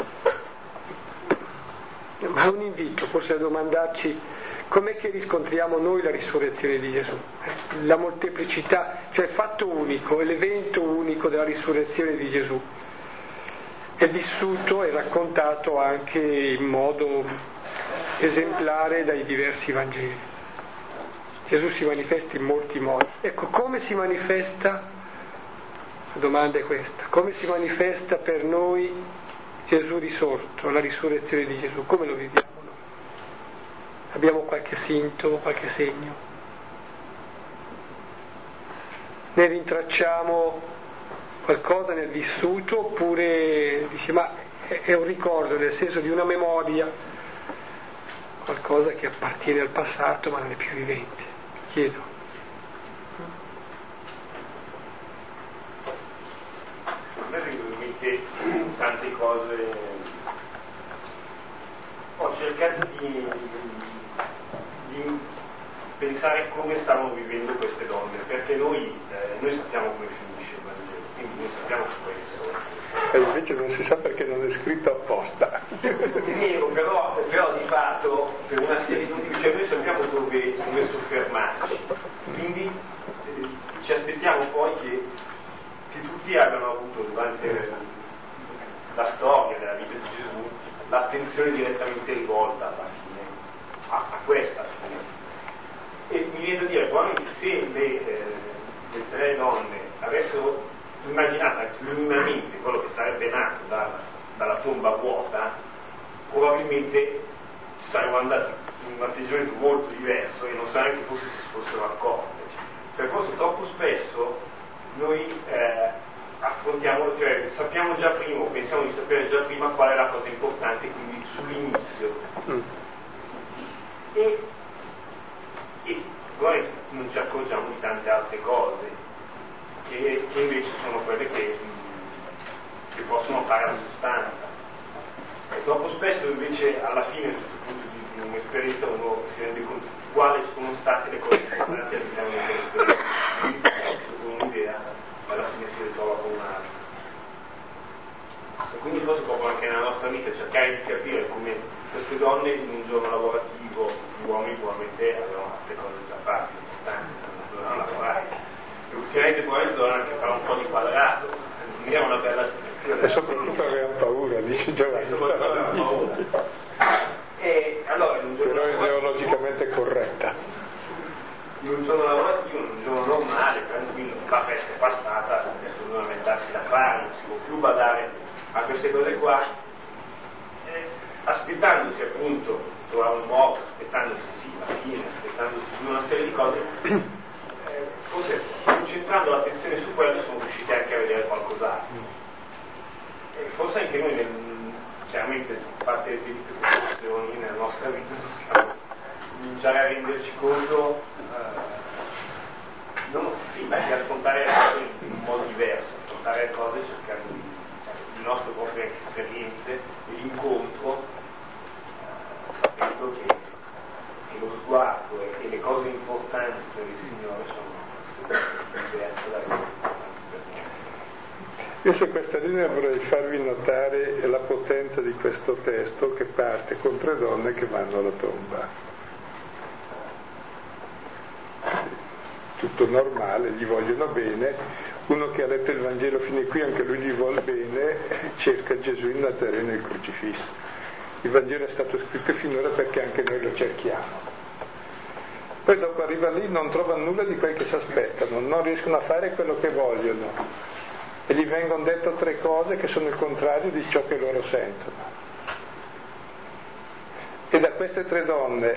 ma un invito forse a domandarci com'è che riscontriamo noi la risurrezione di Gesù, la molteplicità, cioè il fatto unico, l'evento unico della risurrezione di Gesù è vissuto e raccontato anche in modo esemplare dai diversi Vangeli. Gesù si manifesta in molti modi. Ecco, come si manifesta? La domanda è questa: come si manifesta per noi Gesù risorto, la risurrezione di Gesù? Come lo viviamo noi? Abbiamo qualche sintomo, qualche segno? Ne rintracciamo qualcosa nel vissuto, oppure dice ma è un ricordo, nel senso di una memoria, qualcosa che appartiene al passato ma non è più vivente? Chiedo. A me vengono in mente tante cose. Ho cercato di, di pensare come stavano vivendo queste donne, perché noi, eh, noi sappiamo come finisce il Vangelo, quindi noi sappiamo questo. E invece non si sa perché non è scritto apposta. Vero, però, però di fatto per una serie di motivi, cioè noi sappiamo dove, dove soffermarci, quindi eh, ci aspettiamo poi che, che tutti abbiano avuto durante la storia della vita di Gesù l'attenzione direttamente rivolta alla fine, a, a questa fine. E mi viene da dire, probabilmente se le, eh, le tre donne avessero immaginato anche minimamente quello che sarebbe nato da, dalla tomba vuota, probabilmente saremmo andati in un atteggiamento molto diverso e non so neanche forse si fossero accorte. Cioè forse troppo spesso noi eh, affrontiamo, cioè sappiamo già prima, o pensiamo di sapere già prima qual è la cosa importante, quindi sull'inizio. Mm. E, e poi non ci accorgiamo di tante altre cose che, che invece sono quelle che, che possono fare la sostanza. E troppo spesso invece alla fine, a un certo punto di, di un'esperienza, uno si rende conto di quali sono state le cose importanti all'interno dell'esperienza, con un'idea, ma alla fine si ritrova con un'altra. E quindi forse proprio anche nella nostra vita cercare di capire come queste donne in un giorno lavorativo, gli uomini probabilmente avevano altre cose da fare, importanti, non dovevano lavorare. E ultimamente probabilmente dovevano anche fare un po' di quadrato, quindi è una bella situazione. E soprattutto avevano paura, dice Giovanni. E allora in un giorno però ideologicamente corretta. In un giorno lavorativo, in un giorno normale, tranquillo, la festa è passata, adesso bisogna mettersi da fare, non si può più badare a queste cose qua, eh, aspettandosi appunto trovare un modo, aspettandosi sì, la fine, aspettandosi una serie di cose, eh, forse concentrando l'attenzione su quello sono riusciti anche a vedere qualcos'altro. E forse anche noi, nel, chiaramente, parte delle situazioni nella nostra vita, possiamo cominciare a renderci conto, eh, non sì, ma di affrontare le cose in un modo diverso, affrontare le cose cercando di le nostre proprie esperienze e l'incontro, eh, sapendo che, che lo sguardo e, e le cose importanti per il Signore sono diverse dalle cose importanti per noi. Io su questa linea vorrei farvi notare la potenza di questo testo che parte con tre donne che vanno alla tomba. Tutto normale, gli vogliono bene. Uno che ha letto il Vangelo fino a qui, anche lui gli vuole bene, cerca Gesù in Nazareno e il crocifisso. Il Vangelo è stato scritto finora perché anche noi lo cerchiamo. Poi dopo arriva lì, non trovano nulla di quel che si aspettano, non riescono a fare quello che vogliono e gli vengono dette tre cose che sono il contrario di ciò che loro sentono. E da queste tre donne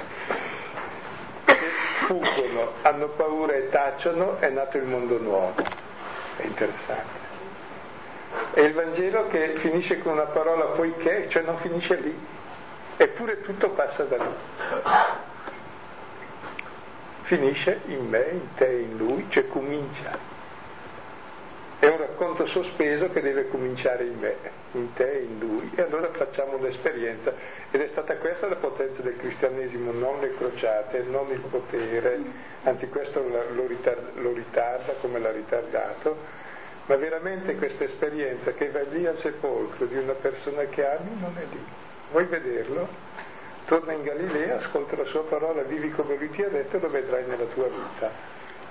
fuggono, hanno paura e tacciono, è nato il mondo nuovo. È interessante. E il Vangelo che finisce con una parola poiché, cioè non finisce lì, eppure tutto passa da lì. Finisce in me, in te, in lui, cioè comincia. E ora un conto sospeso che deve cominciare in me, in te e in lui, e allora facciamo l'esperienza. Ed è stata questa la potenza del cristianesimo, non le crociate, non il potere, anzi questo lo ritarda, lo ritarda come l'ha ritardato, ma veramente questa esperienza che vai lì al sepolcro di una persona che ami non è lì. Vuoi vederlo? Torna in Galilea, ascolta la sua parola, vivi come lui ti ha detto e lo vedrai nella tua vita.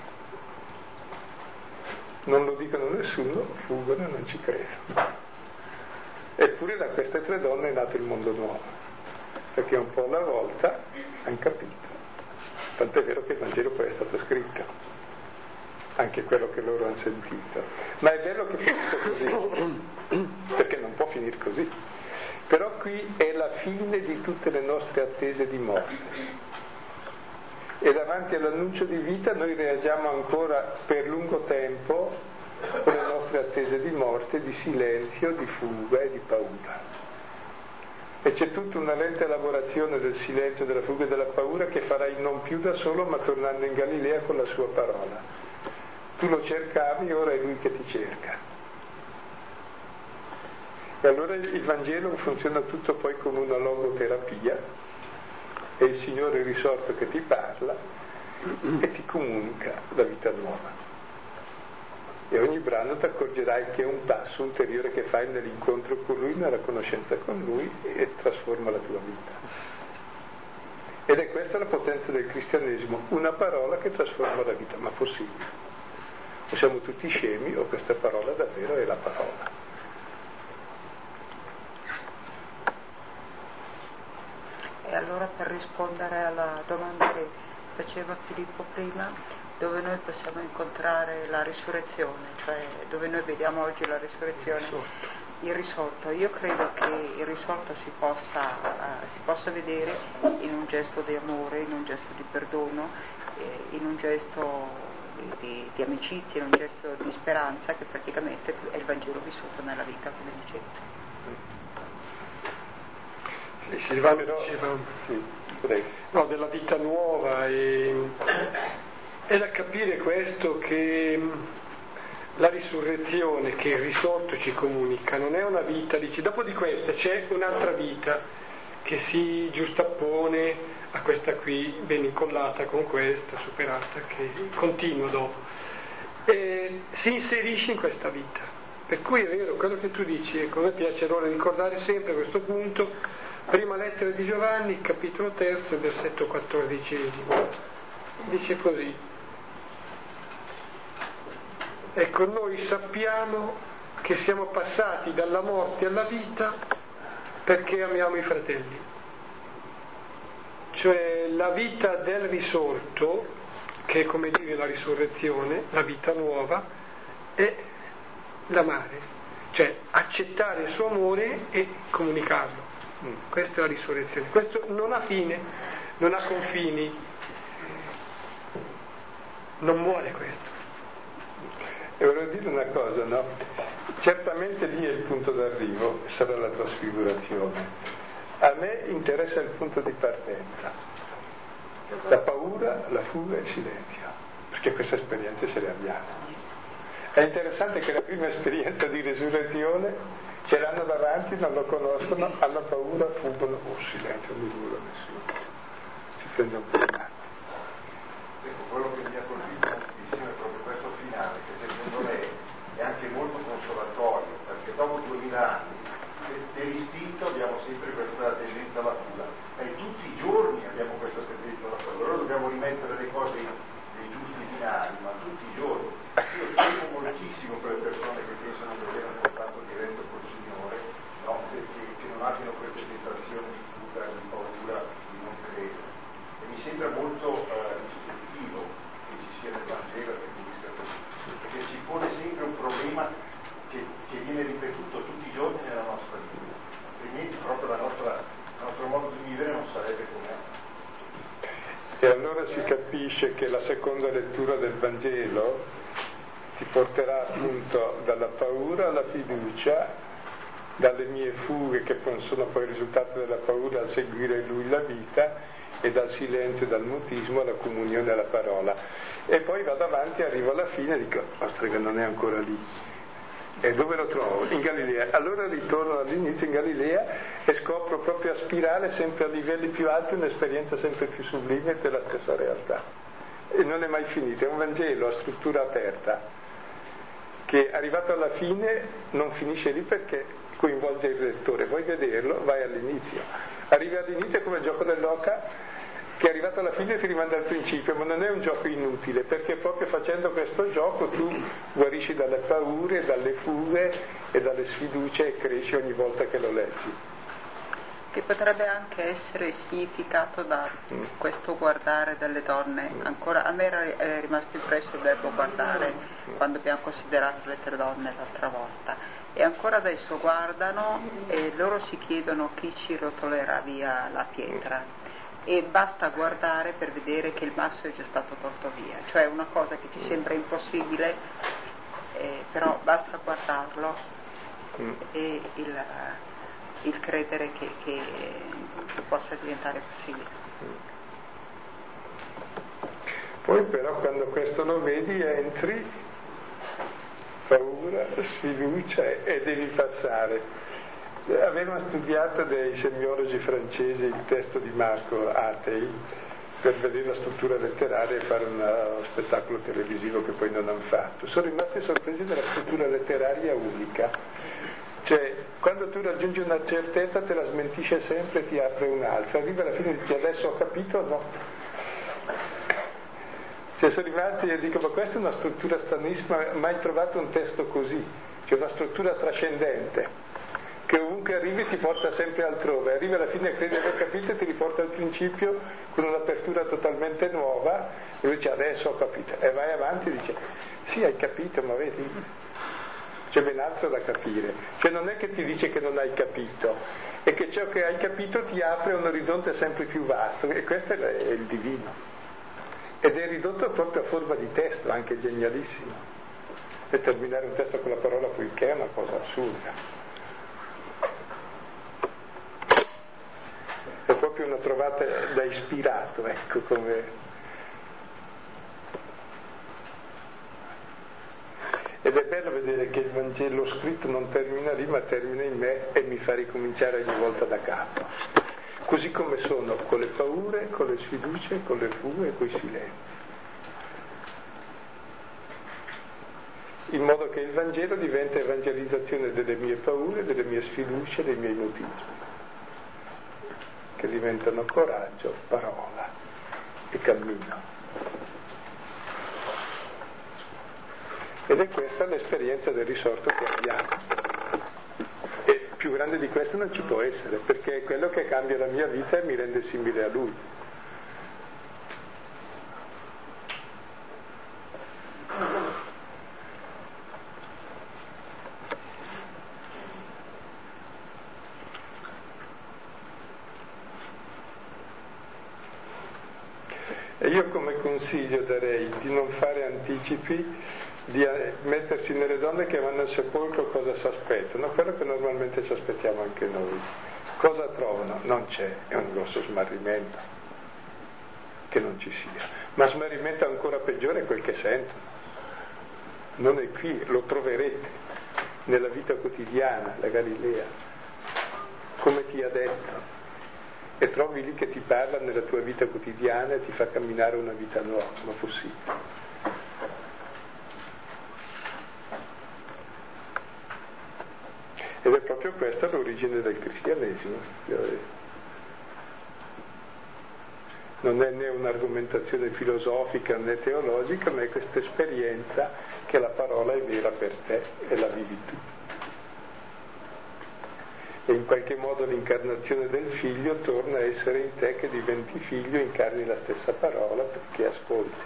Non lo dicono nessuno, fuggono e non ci credono. Eppure da queste tre donne è nato il mondo nuovo, perché un po' alla volta hanno capito. Tant'è vero che il Vangelo poi è stato scritto, anche quello che loro hanno sentito. Ma è bello che finisca così, perché non può finire così. Però qui è la fine di tutte le nostre attese di morte. E davanti all'annuncio di vita noi reagiamo ancora per lungo tempo con le nostre attese di morte, di silenzio, di fuga e di paura. E c'è tutta una lenta elaborazione del silenzio, della fuga e della paura che farai non più da solo, ma tornando in Galilea con la sua parola. Tu lo cercavi, ora è lui che ti cerca. E allora il Vangelo funziona tutto poi come una logoterapia. È il Signore risorto che ti parla e ti comunica la vita nuova. E ogni brano ti accorgerai che è un passo ulteriore che fai nell'incontro con Lui, nella conoscenza con Lui, e trasforma la tua vita. Ed è questa la potenza del cristianesimo, una parola che trasforma la vita, ma possibile. O siamo tutti scemi o questa parola davvero è la parola. E allora, per rispondere alla domanda che faceva Filippo prima, dove noi possiamo incontrare la risurrezione, cioè dove noi vediamo oggi la risurrezione, il risorto. Io credo che il risorto si possa, uh, si possa vedere in un gesto di amore, in un gesto di perdono, eh, in un gesto di, di, di amicizia, in un gesto di speranza, che praticamente è il Vangelo vissuto nella vita, come dicete. Silvano diceva sì, no, della vita nuova, e è da capire questo, che la risurrezione che il risorto ci comunica non è una vita, dici, dopo di questa c'è un'altra vita che si giustappone a questa qui, ben incollata con questa, superata, che continua dopo, e si inserisce in questa vita. Per cui è vero quello che tu dici, ecco, a me piace allora ricordare sempre questo punto. Prima lettera di Giovanni, capitolo terzo, versetto quattordicesimo, dice così: ecco, noi sappiamo che siamo passati dalla morte alla vita perché amiamo i fratelli. Cioè la vita del risorto, che è come dire la risurrezione, la vita nuova, è l'amare, cioè accettare il suo amore e comunicarlo. Questa è la risurrezione. Questo non ha fine, non ha confini, non muore questo. E volevo dire una cosa, no? Certamente lì è il punto d'arrivo, sarà la trasfigurazione. A me interessa il punto di partenza, la paura, la fuga e il silenzio, perché queste esperienze ce le abbiamo. È interessante che la prima esperienza di risurrezione ce l'hanno davanti, non lo conoscono, hanno paura, fuggono, oh silenzio, non mi vuole nessuno, si prende un po' in atto. Ecco, quello che mi ha colpito moltissimo è proprio questo finale, che secondo me è anche molto consolatorio, perché dopo duemila anni per istinto abbiamo sempre questa tendenza alla fuga, e tutti i giorni abbiamo questa tendenza alla fuga. Allora dobbiamo rimettere le cose nei giusti finali, ma tutti i giorni. Io temo moltissimo per le persone che pensano di avere un contatto diretto col Signore, no? che, che non abbiano queste sensazioni di fuga, di paura, di non credere. E mi sembra molto eh, istruttivo che ci sia nel Vangelo che finisca così, perché ci pone sempre un problema che, che viene ripetuto tutti i giorni nella nostra vita, altrimenti proprio la nostra, il nostro modo di vivere non sarebbe com'è. E allora si capisce che la seconda lettura del Vangelo ti porterà appunto dalla paura alla fiducia, dalle mie fughe che sono poi il risultato della paura a seguire lui la vita, e dal silenzio, dal mutismo alla comunione alla parola. E poi vado avanti, arrivo alla fine e dico, ostras che non è ancora lì. E dove lo trovo? In Galilea. Allora ritorno all'inizio in Galilea e scopro proprio a spirale, sempre a livelli più alti, un'esperienza sempre più sublime della stessa realtà. E non è mai finita, è un Vangelo a struttura aperta, che arrivato alla fine non finisce lì perché coinvolge il lettore. Vuoi vederlo? Vai all'inizio. Arrivi all'inizio come il gioco dell'oca, che arrivato alla fine ti rimanda al principio, ma non è un gioco inutile, perché proprio facendo questo gioco tu guarisci dalle paure, dalle fughe e dalle sfiducie e cresci ogni volta che lo leggi. Che potrebbe anche essere significato da mm. questo guardare delle donne. Mm. Ancora a me era, è rimasto impresso il verbo guardare mm. quando abbiamo considerato le tre donne l'altra volta. E ancora adesso guardano e loro si chiedono chi ci rotolerà via la pietra. Mm. E basta guardare per vedere che il masso è già stato tolto via, cioè una cosa che ci sembra impossibile, eh, però basta guardarlo mm. e il, il credere che, che possa diventare possibile. Poi però quando questo lo vedi entri, paura, sfiducia e devi passare. Avevano studiato dei semiologi francesi il testo di Marco Atei per vedere la struttura letteraria e fare uno spettacolo televisivo che poi non hanno fatto. Sono rimasti sorpresi della struttura letteraria unica, cioè quando tu raggiungi una certezza te la smentisce sempre e ti apre un'altra, arriva alla fine e dici adesso ho capito o no? Cioè sono rimasti e dico ma questa è una struttura stranissima, mai trovato un testo così, cioè una struttura trascendente che ovunque arrivi ti porta sempre altrove, arrivi alla fine e credi di aver capito e ti riporta al principio con un'apertura totalmente nuova e lui dice adesso ho capito e vai avanti e dice sì hai capito ma vedi c'è ben altro da capire, cioè non è che ti dice che non hai capito, è che ciò che hai capito ti apre un orizzonte sempre più vasto e questo è il divino ed è ridotto proprio a forma di testo, anche genialissimo, e terminare un testo con la parola poiché è una cosa assurda. È proprio una trovata da ispirato, ecco come. Ed è bello vedere che il Vangelo scritto non termina lì, ma termina in me e mi fa ricominciare ogni volta da capo. Così come sono con le paure, con le sfiducie, con le fughe e con i silenzi. In modo che il Vangelo diventa evangelizzazione delle mie paure, delle mie sfiducie, dei miei motivi, che diventano coraggio, parola e cammino. Ed è questa l'esperienza del risorto che abbiamo. E più grande di questo non ci può essere, perché è quello che cambia la mia vita e mi rende simile a Lui. E io come consiglio darei di non fare anticipi, di mettersi nelle donne che vanno al sepolcro cosa si aspettano, quello che normalmente ci aspettiamo anche noi. Cosa trovano? Non c'è, è un grosso smarrimento, che non ci sia. Ma smarrimento ancora peggiore è quel che sentono. Non è qui, lo troverete nella vita quotidiana, la Galilea, come ti ha detto. E trovi lì che ti parla nella tua vita quotidiana e ti fa camminare una vita nuova, ma possibile. Ed è proprio questa l'origine del cristianesimo. Non è né un'argomentazione filosofica né teologica, ma è questa esperienza che la parola è vera per te e la vivi tu. E in qualche modo l'incarnazione del figlio torna a essere in te, che diventi figlio, incarni la stessa parola perché ascolti.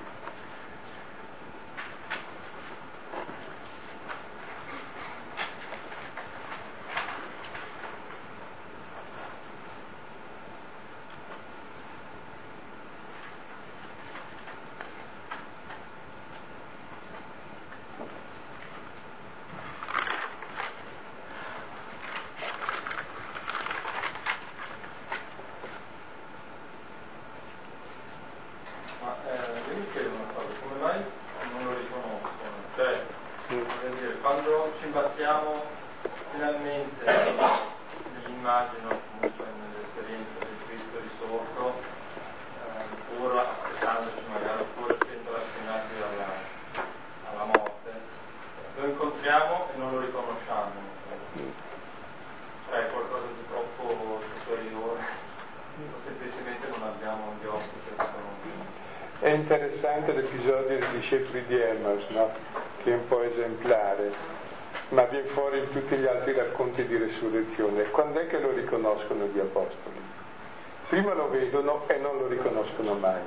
Che Voglio dire, quando ci imbattiamo finalmente nell'immagine, comunque nell'esperienza del Cristo risorto, eh, pur aspettandoci magari, oppure essendo rassegnati alla, alla morte, lo incontriamo e non lo riconosciamo. Cioè è qualcosa di troppo superiore, o semplicemente non abbiamo gli occhi che lo conoscono. È interessante l'episodio dei discepoli di Emmaus, no? Che è un po' esemplare, ma viene fuori in tutti gli altri racconti di resurrezione. Quando è che lo riconoscono gli apostoli? Prima lo vedono e non lo riconoscono mai.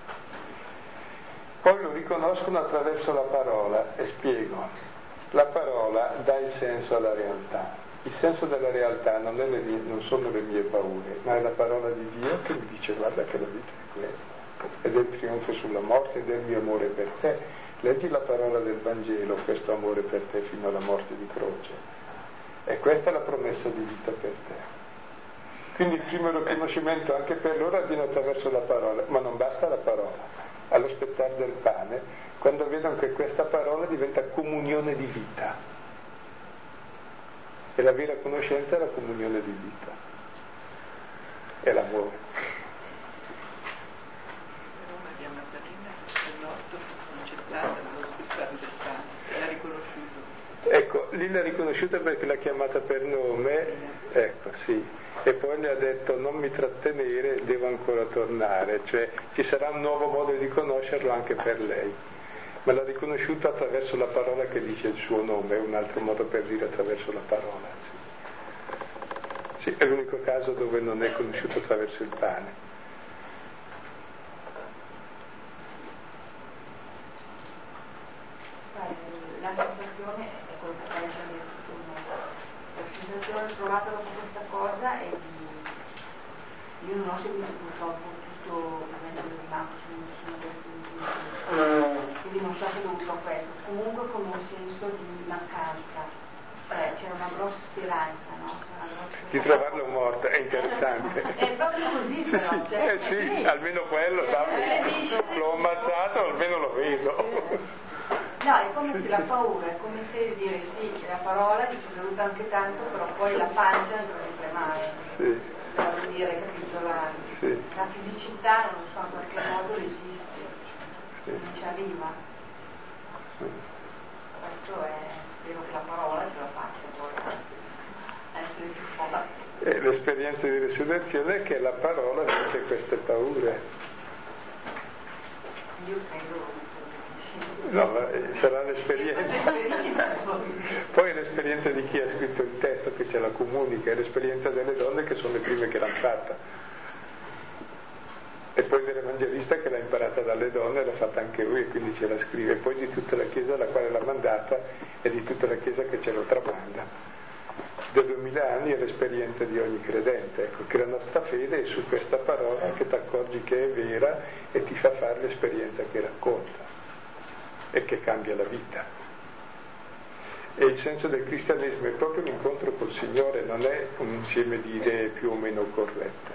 Poi lo riconoscono attraverso la parola, e spiego. La parola dà il senso alla realtà. Il senso della realtà non, è le mie, non sono le mie paure, ma è la parola di Dio che mi dice guarda che la vita è questa. Ed è il trionfo sulla morte ed è il mio amore per te. Leggi la parola del Vangelo, questo amore per te fino alla morte di croce. E questa è la promessa di vita per te. Quindi il primo riconoscimento anche per loro avviene attraverso la parola, ma non basta la parola. Allo spezzare del pane, quando vedono che questa parola diventa comunione di vita. E la vera conoscenza è la comunione di vita. È l'amore. Ecco, lì l'ha riconosciuta perché l'ha chiamata per nome, ecco sì, e poi le ha detto non mi trattenere, devo ancora tornare, cioè ci sarà un nuovo modo di conoscerlo anche per lei, ma l'ha riconosciuta attraverso la parola che dice il suo nome, è un altro modo per dire attraverso la parola, sì. Sì, è l'unico caso dove non è conosciuto attraverso il pane. La sensazione è quello che hai già detto tu, la sensazione provata dopo questa cosa è di io non ho seguito purtroppo tutto il metodo di Marx, non sono questi intuizioni, quindi non so se è dovuto a questo, comunque con un senso di mancanza, cioè c'era una grossa speranza, no? Una grossa di trovarlo morto, è interessante. È proprio così, però. Sì, sì. Cioè, eh sì, almeno quello, eh, l'ho ammazzato, almeno lo vedo. No, è come sì, se sì. la paura, è come se dire sì, la parola ci è venuta anche tanto, però poi la pancia non deve tremare. Sì. Devo dire, capito? La, sì. la fisicità, non so, in qualche modo resiste, sì. non ci arriva. Sì. Questo è, spero che la parola ce la faccia poi a essere più forte. E l'esperienza di resurrezione è che la parola dice queste paure. Io credo. No, sarà l'esperienza. Poi è l'esperienza di chi ha scritto il testo che ce la comunica, è l'esperienza delle donne che sono le prime che l'hanno fatta. E poi dell'evangelista che l'ha imparata dalle donne, l'ha fatta anche lui e quindi ce la scrive. E poi di tutta la Chiesa alla quale l'ha mandata e di tutta la Chiesa che ce lo tramanda. Da duemila anni è l'esperienza di ogni credente, ecco, che la nostra fede è su questa parola che ti accorgi che è vera e ti fa fare l'esperienza che racconta e che cambia la vita. E il senso del cristianesimo è proprio l'incontro col Signore, non è un insieme di idee più o meno corrette.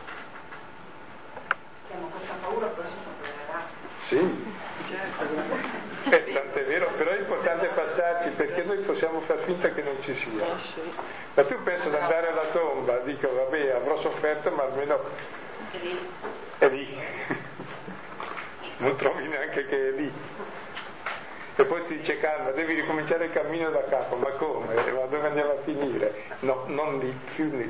Abbiamo questa paura, poi si supererà. Sì, è tant'è vero, però è importante passarci perché noi possiamo far finta che non ci sia. Ma tu pensi ad andare alla tomba, dico vabbè avrò sofferto ma almeno è lì, non trovi neanche che è lì. E poi ti dice calma, devi ricominciare il cammino da capo, ma come? Ma dove andiamo a finire? No, non lì, più lì.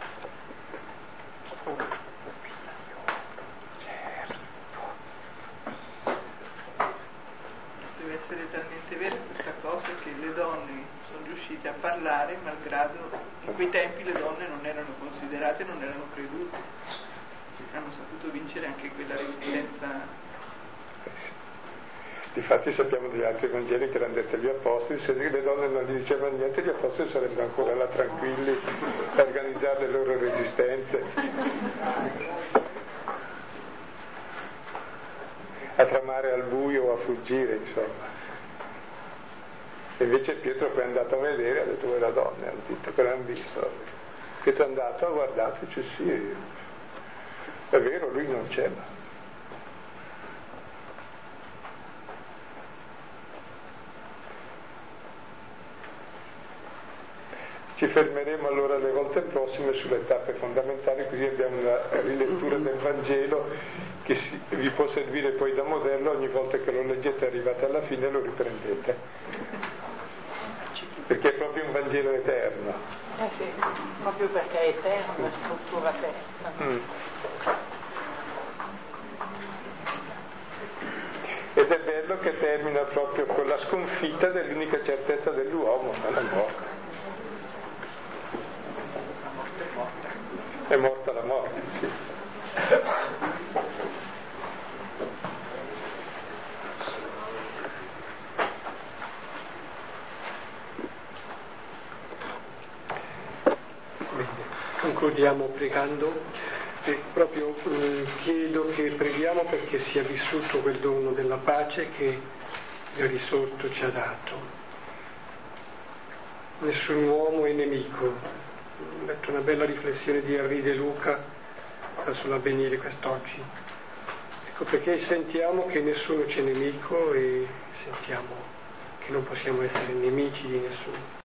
Deve essere talmente vera questa cosa che le donne sono riuscite a parlare, malgrado in quei tempi le donne non erano considerate, non erano credute. Hanno saputo vincere anche quella resistenza. Difatti sappiamo degli altri Vangeli che erano detti agli apostoli, se le donne non gli dicevano niente gli apostoli sarebbero ancora là tranquilli a organizzare le loro resistenze, a tramare al buio o a fuggire, insomma. E invece Pietro poi è andato a vedere, ha detto voi la donna, hanno detto che l'hanno visto. Pietro è andato, ha guardato e dice sì, è vero, lui non c'era. Ci fermeremo allora le volte prossime sulle tappe fondamentali, così abbiamo una rilettura del Vangelo che si, vi può servire poi da modello, ogni volta che lo leggete arrivate alla fine lo riprendete, perché è proprio un Vangelo eterno. Eh sì, proprio perché è eterno, la struttura eterna. Mm. Ed è bello che termina proprio con la sconfitta dell'unica certezza dell'uomo, la morte. È morta la morte, sì. Bene, concludiamo pregando. E proprio eh, chiedo che preghiamo perché sia vissuto quel dono della pace che il risorto ci ha dato. Nessun uomo è nemico. Ho letto una bella riflessione di Henri De Luca sull'avvenire quest'oggi. Ecco perché sentiamo che nessuno c'è nemico e sentiamo che non possiamo essere nemici di nessuno.